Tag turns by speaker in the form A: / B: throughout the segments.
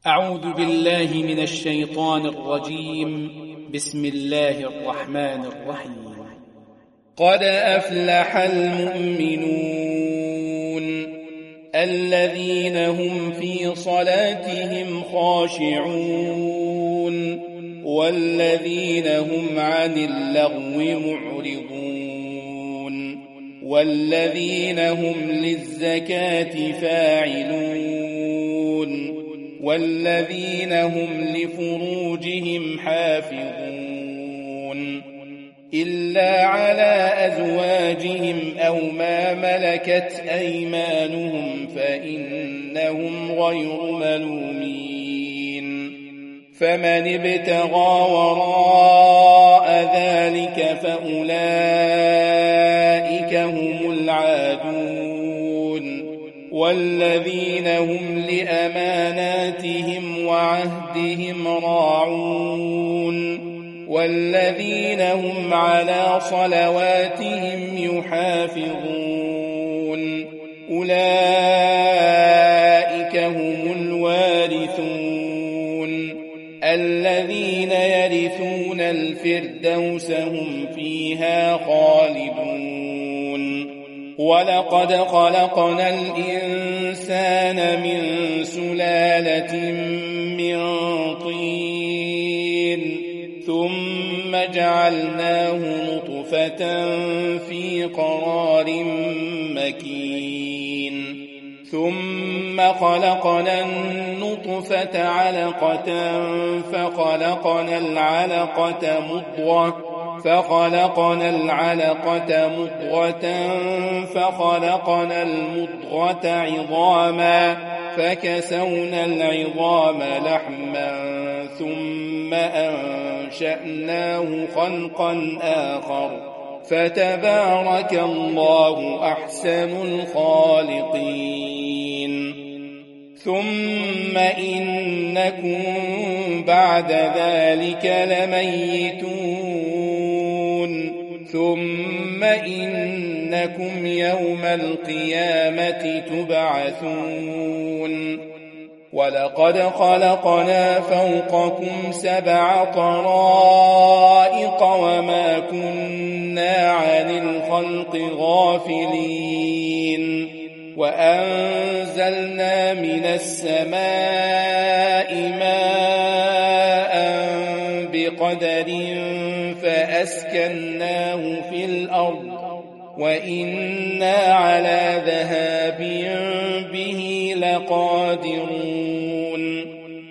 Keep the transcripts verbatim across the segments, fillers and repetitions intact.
A: أعوذ بالله من الشيطان الرجيم. بسم الله الرحمن الرحيم. قد أفلح المؤمنون الذين هم في صلاتهم خاشعون والذين هم عن اللغو معرضون والذين هم للزكاة فاعلون والذين هم لفروجهم حافظون إلا على أزواجهم أو ما ملكت أيمانهم فإنهم غير ملومين فمن ابتغى وراء ذلك فأولئك هم العادون والذين هم لأماناتهم وعهدهم راعون والذين هم على صلواتهم يحافظون أولئك هم الوارثون الذين يرثون الفردوس هم فيها خالدون ولقد خلقنا الإنسان من سلالة من طين ثم جعلناه نطفة في قرار مكين ثم خلقنا النطفة علقة فخلقنا العلقة مضغة فخلقنا العلقة مضغة فخلقنا المضغة عظاما فكسونا العظام لحما ثم أنشأناه خلقا آخر فتبارك الله أحسن الخالقين ثم إنكم بعد ذلك لميتون ثم إنكم يوم القيامة تبعثون ولقد خلقنا فوقكم سبع طرائق وما كنا عن الخلق غافلين وأنزلنا من السماء ماء بقدر فأسكناه في الأرض وإنا على ذهاب به لقادرون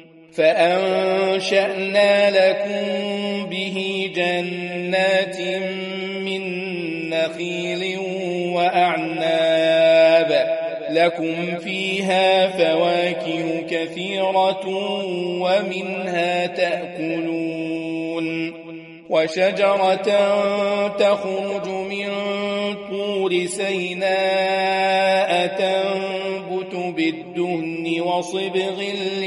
A: فأنشأنا لكم به جنات من نخيل وأعناب لكم فيها فواكه كثيرة ومنها تأكلون وشجرة تخرج من طور سيناء تنبت بالدهن وصبغ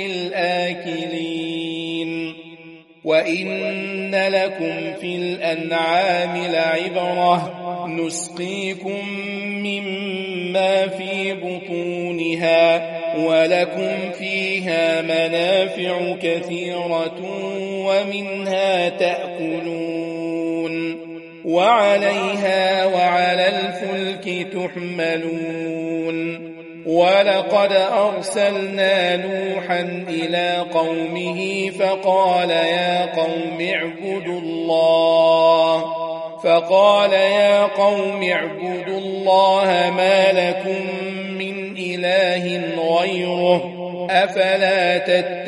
A: للآكلين وإن لكم في الأنعام لعبرة نسقيكم مما في بطونها ولكم فيها منافع كثيرة ومنها تأكلون وعليها وعلى الفلك تحملون ولقد أرسلنا نوحا إلى قومه فقال يا قوم اعبدوا الله فقال يا قوم اعبدوا الله ما لكم من إله غيره أفلا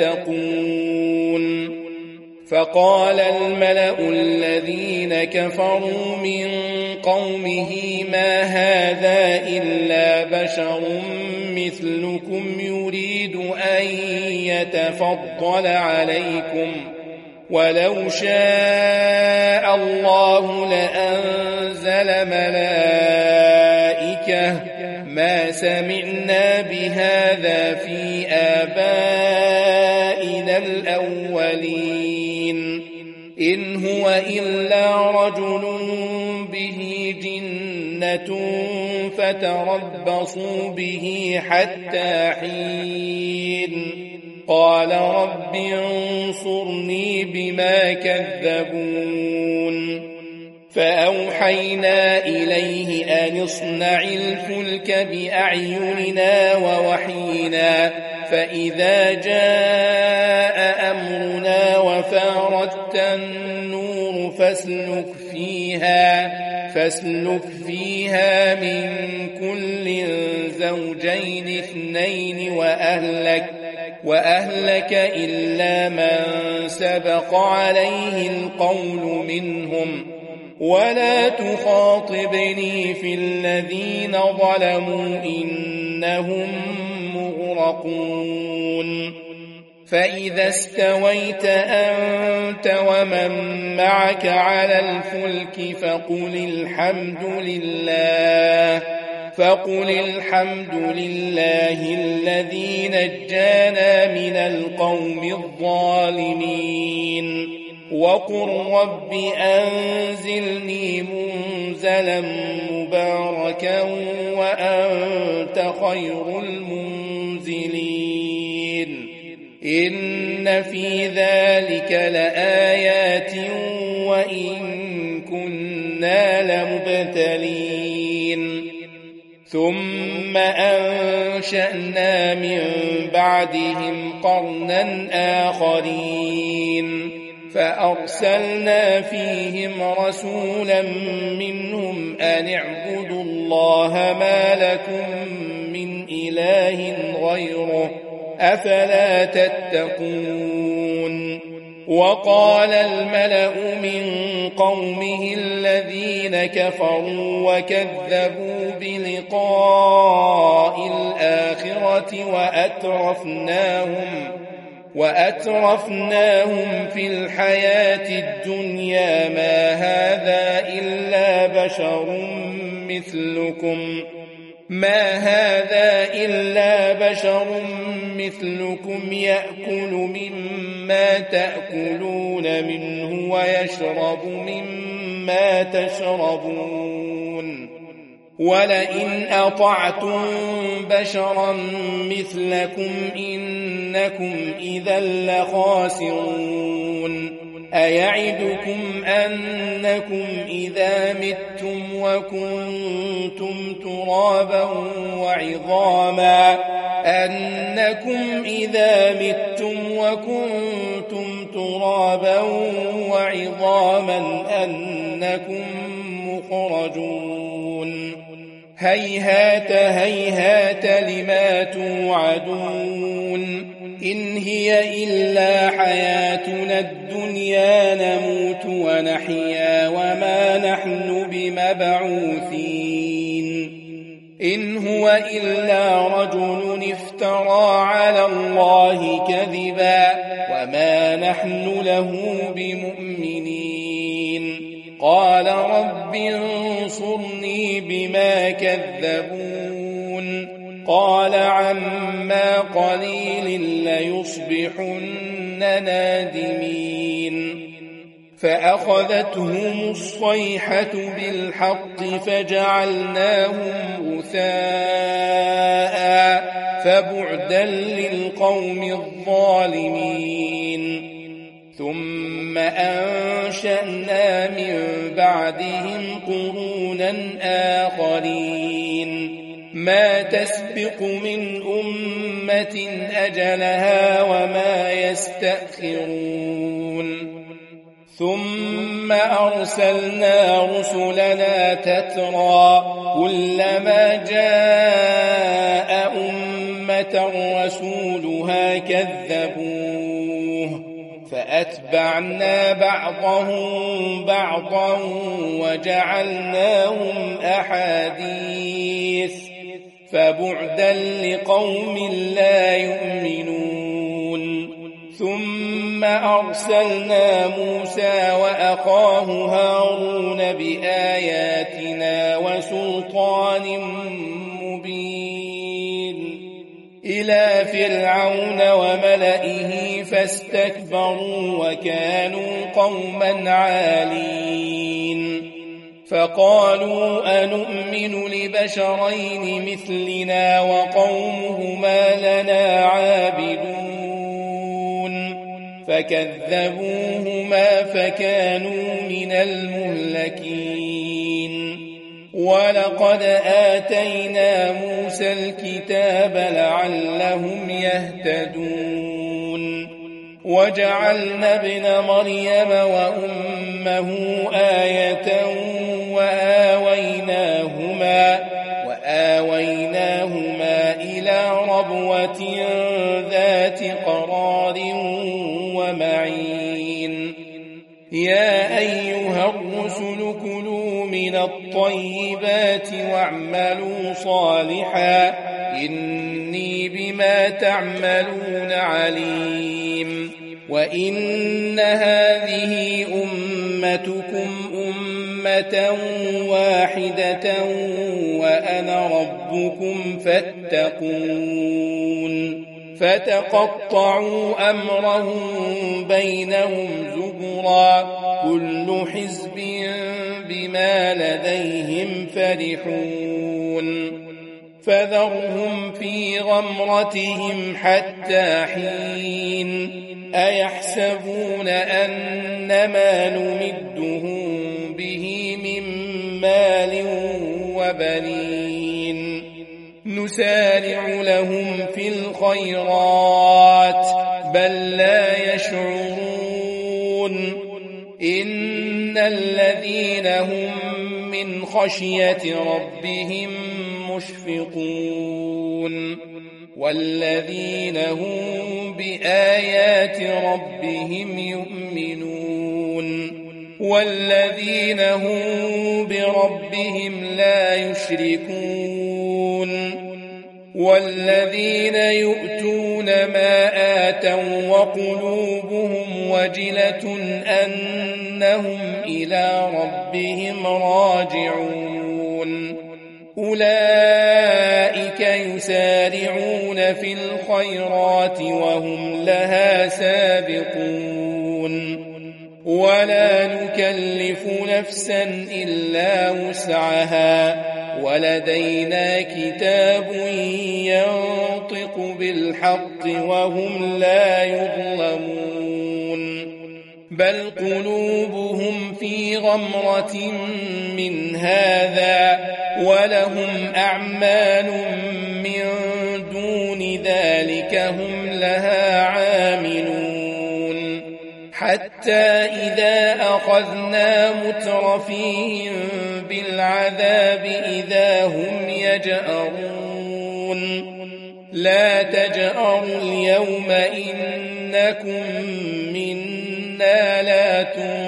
A: تتقون فقال الملأ الذين كفروا من قومه ما هذا إلا بشر مثلكم يريد أن يتفضل عليكم ولو شاء الله لأنزل ملائكة ما سمعنا بهذا في آبائنا الأولين إن هو إلا رجل به جنة فتربصوا به حتى حين قال رب انصرني بما كذبون فأوحينا إليه أن اصنع الفلك بأعيننا ووحينا فإذا جاء أمرنا وفارت النور فاسلك فيها فاسلك فيها من كل زوجين اثنين وأهلك وأهلك إلا من سبق عليه القول منهم ولا تخاطبني في الذين ظلموا إنهم مغرقون فإذا استويت أنت ومن معك على الفلك فقل الحمد لله فقل الحمد لله الذي نجانا من القوم الظالمين وقل رب أنزلني منزلا مباركا وأنت خير المنزلين إن في ذلك لآيات وإن كنا لمبتلين ثم أنشأنا من بعدهم قرنا آخرين فأرسلنا فيهم رسولا منهم أن اعبدوا الله ما لكم من إله غيره أفلا تتقون وقال الملأ من قومه الذين كفروا وكذبوا بلقاء الآخرة وأترفناهم وأترفناهم في الحياة الدنيا ما هذا إلا بشر مثلكم ما هذا إلا بشر مثلكم يأكل مما تأكلون منه ويشرب مما تشربون ولئن أطعتم بشرا مثلكم إنكم إذا لخاسرون أيعدكم أنكم إذا متم وكنتم ترابا وعظاما أنكم إذا متم وكنتم ترابا وعظاما أنكم مخرجون هيهات هيهات لما توعدون إن هي إلا حياتنا الدنيا نموت ونحيا وما نحن بمبعوثين إن هو إلا رجل افترى على الله كذبا وما نحن له بمؤمنين قال رب انصرني بما كذبون قال عما قليل ليصبحن نادمين فأخذتهم الصيحة بالحق فجعلناهم غثاء فبعدا للقوم الظالمين ثم أنشأنا من بعدهم قرونا آخرين ما تسبق من أمة أجلها وما يستأخرون ثم أرسلنا رسلنا تترى كلما جاء أمة رسولها كذبوه فأتبعنا بعضهم بعضا وجعلناهم أحاديث فبعدا لقوم لا يؤمنون ثم أرسلنا موسى وأخاه هارون بآياتنا وسلطان مبين إلى فرعون وملئه فاستكبروا وكانوا قوما عالين فقالوا أنؤمن لبشرين مثلنا وقومهما لنا عابدون فكذبوهما فكانوا من المهلكين. ولقد آتينا موسى الكتاب لعلهم يهتدون وجعلنا ابن مريم وأمه آية وآويناهما, وآويناهما إلى ربوة ذات قرار ومعين. يا أيها الرسل كلوا من الطيبات واعملوا صالحا إني بما تعملون عليم. وإن هذه أمتكم أمة واحدة وأنا ربكم فاتقون. فتقطعوا أمرهم بينهم زبرا كل حزب بما لديهم فرحون. فذرهم في غمرتهم حتى حين. أيحسبون أنما نمدهم به من مال وبنين نسارع لهم في الخيرات بل لا يشعرون. إن الذين هم من خشية ربهم مشفقون والذين هم بآيات ربهم يؤمنون والذين هم بربهم لا يشركون والذين يؤتون ما آتوا وقلوبهم وجلة أنهم إلى ربهم راجعون. أولئك يسارعون في الخيرات وهم لها سابقون. ولا نكلف نفسا إلا وسعها ولدينا كتاب ينطق بالحق وهم لا يظلمون. بل قلوبهم في غمرة من هذا ولهم أعمال من دون ذلك هم لها عاملون. حتى إذا أخذنا مترفيهم بالعذاب إذا هم يجأرون. لا تجأروا اليوم إنكم منا لا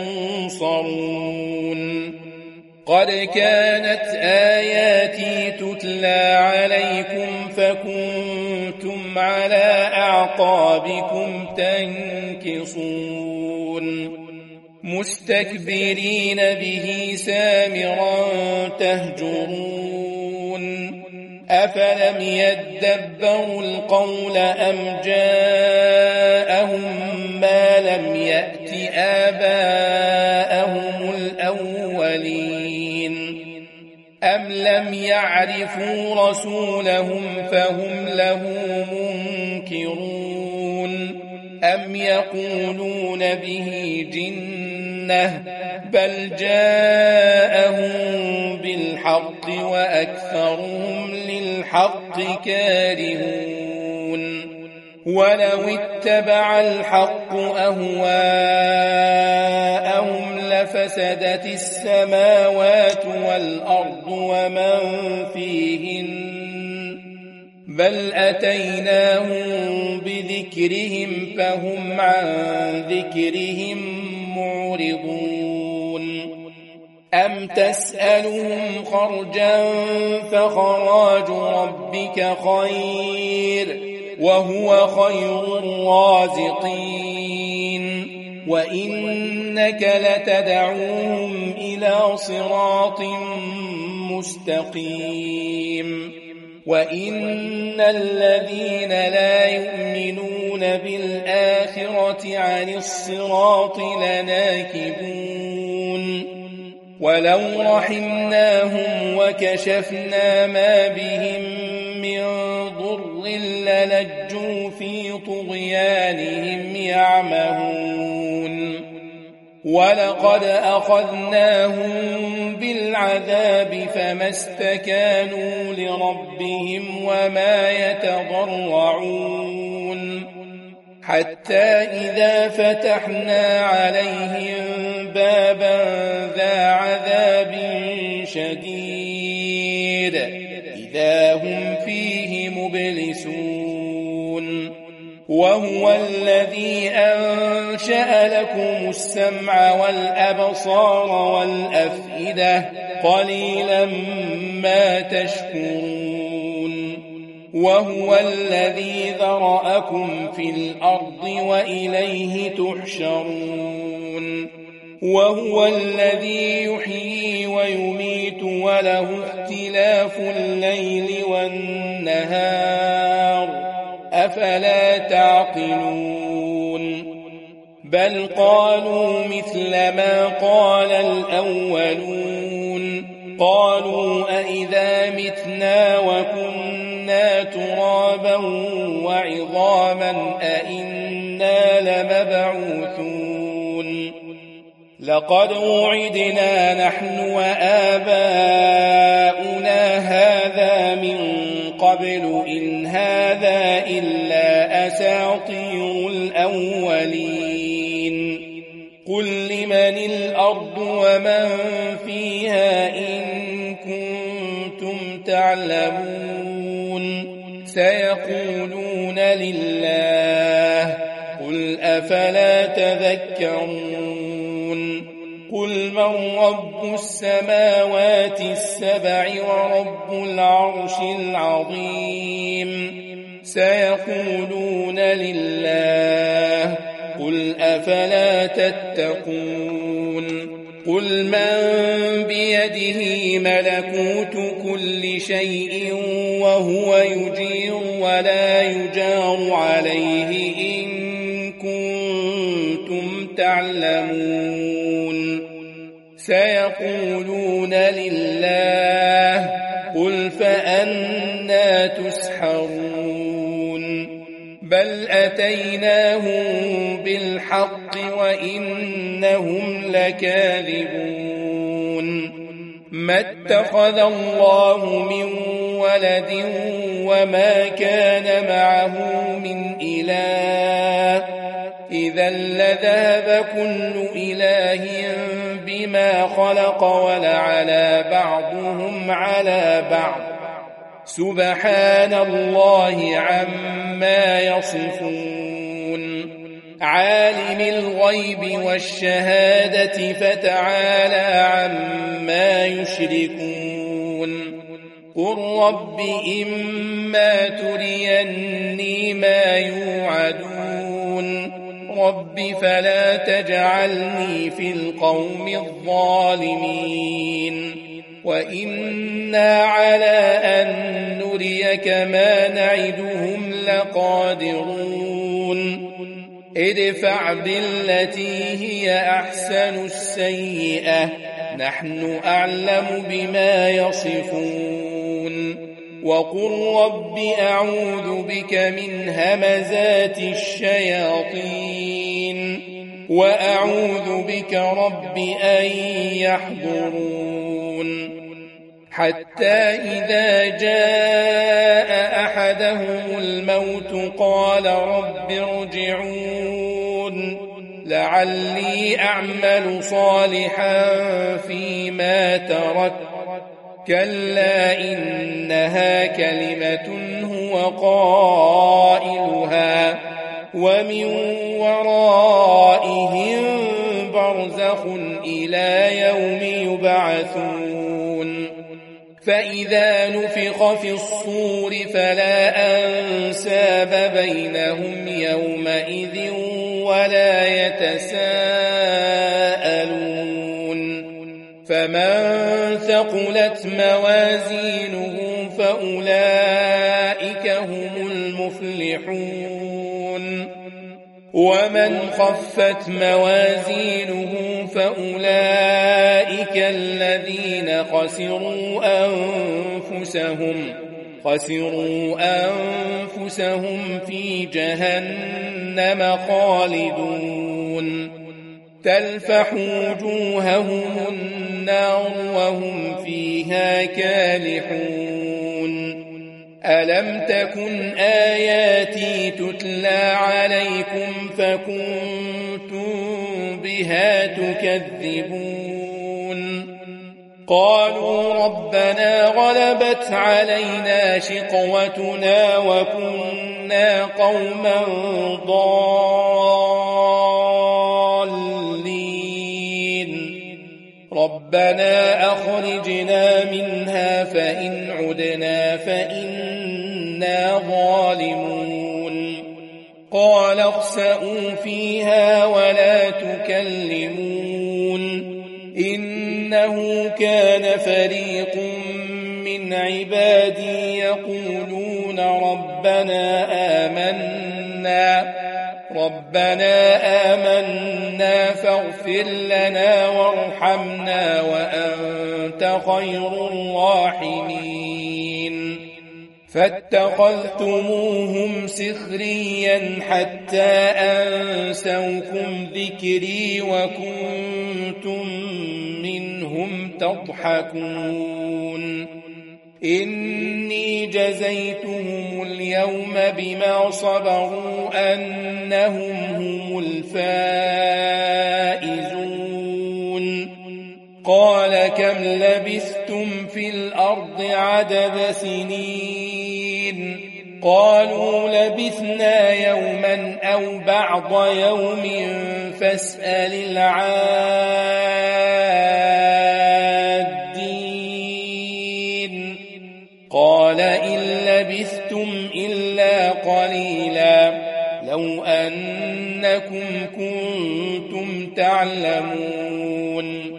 A: تنصرون. قد كانت آياتي تتلى عليكم فكنتم على أعقابكم تنكصون مستكبرين به سامرا تهجرون. أفلم يدبروا القول أم جاءهم ما لم يأت آباءهم الأولين أم لم يعرفوا رسولهم فهم له منكرون أم يقولون به جنة بل جاءهم بالحق وأكثرهم للحق كارهون. ولو اتبع الحق أهواءهم لفسدت السماوات والأرض ومن فيهن بل أتيناهم بذكرهم فهم عن ذكرهم معرضون. أم تسألهم خرجا فخراج ربك خير وهو خير الرازقين وإنك لتدعوهم إلى صراط مستقيم. وإن الذين لا يؤمنون بالآخرة عن الصراط لناكبون. ولو رحمناهم وكشفنا ما بهم من ضر للجوا في طغيانهم يعمهون ولقد أخذناهم بالعذاب فما استكانوا لربهم وما يتضرعون حتى إذا فتحنا عليهم بابا ذا عذاب شديد إذا هم فيه مبلسون وهو الذي أنشأ لكم السمع والأبصار والأفئدة قليلا ما تشكرون وهو الذي ذرأكم في الأرض وإليه تحشرون وهو الذي يحيي ويميت وله اختلاف الليل والنهار أفلا تعقلون بل قالوا مثل ما قال الأولون قالوا أئذا متنا وكنا ترابا وعظاما أئنا لمبعوثون لقد وعدنا نحن وآباؤنا هذا من قبل إن هذا إلا أساطير الأولين قل لمن الأرض ومن فيها إن كنتم تعلمون سيقولون لله قل أفلا تذكرون قل من رب السماوات السبع ورب العرش العظيم سيقولون لله قل أفلا تتقون قل من بيده ملكوت كل شيء وهو يجير ولا يجار عليه إن كنتم تعلمون سيقولون لله قل فأنى تسحرون بل أتيناهم بالحق وإنهم لكاذبون ما اتخذ الله من ولد وما كان معه من إله إذا لذهب كل إله بما خلق ولعلى بعضهم على بعض سبحان الله عما يصفون عالم الغيب والشهادة فتعالى عما يشركون قل رب إما تريني ما يوعدون رب فلا تجعلني في القوم الظالمين وإنا على أن نريك ما نعدهم لقادرون ادفع بالتي هي أحسن السيئة نحن أعلم بما يصفون وقل رب أعوذ بك من همزات الشياطين وأعوذ بك رب أن يحضرون حتى إذا جاء أحدهم الموت قال رب ارجعون لعلي أعمل صالحا فيما تركت كلا إنها كلمة هو قائلها ومن ورائهم برزخ إلى يوم يبعثون فإذا نفخ في الصور فلا أنساب بينهم يومئذ ولا يتساءلون فمن ثقلت موازينه فأولئك هم المفلحون ومن خفت موازينه فأولئك الذين خسروا أنفسهم خسروا أنفسهم في جهنم جهنم خالدون تلفح وجوههم النار وهم فيها كالحون ألم تكن آياتي تتلى عليكم فكنتم بها تكذبون قالوا ربنا غلبت علينا شقوتنا وكنا قوما ضالين ربنا أخرجنا منها فإن عدنا فإنا ظالمون قال اخسئوا فيها ولا تكلمون إنه كان فريق من عبادي يقولون ربنا آمنا ربنا آمنا فاغفر لنا وارحمنا وأنت خير الراحمين فاتخذتموهم سخريا حتى أنسوكم ذكري وكنتم منهم تضحكون إني جزيتهم اليوم بما صبروا أنهم هم الفائزون قال كم لبثتم في الأرض عدد سنين قالوا لبثنا يوما أو بعض يوم فاسأل العادين قال إن لبثتم إلا قليلا لو أنكم كنتم تعلمون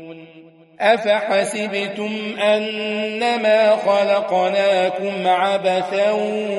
A: أفحسبتم أنما خلقناكم عبثا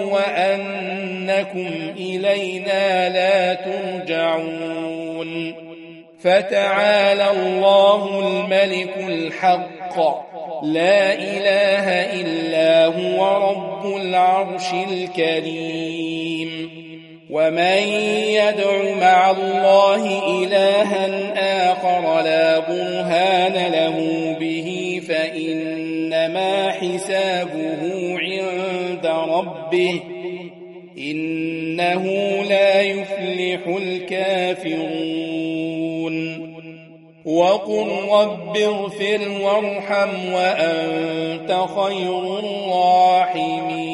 A: وأنكم إلينا لا ترجعون فتعالى الله الملك الحق لا إله إلا هو رب العرش الكريم ومن يدع مع الله إلها آخر لا برهان له به فإنما حسابه عند ربه إنه لا يفلح الكافرون وقل رب اغفر وارحم وأنت خير الراحمين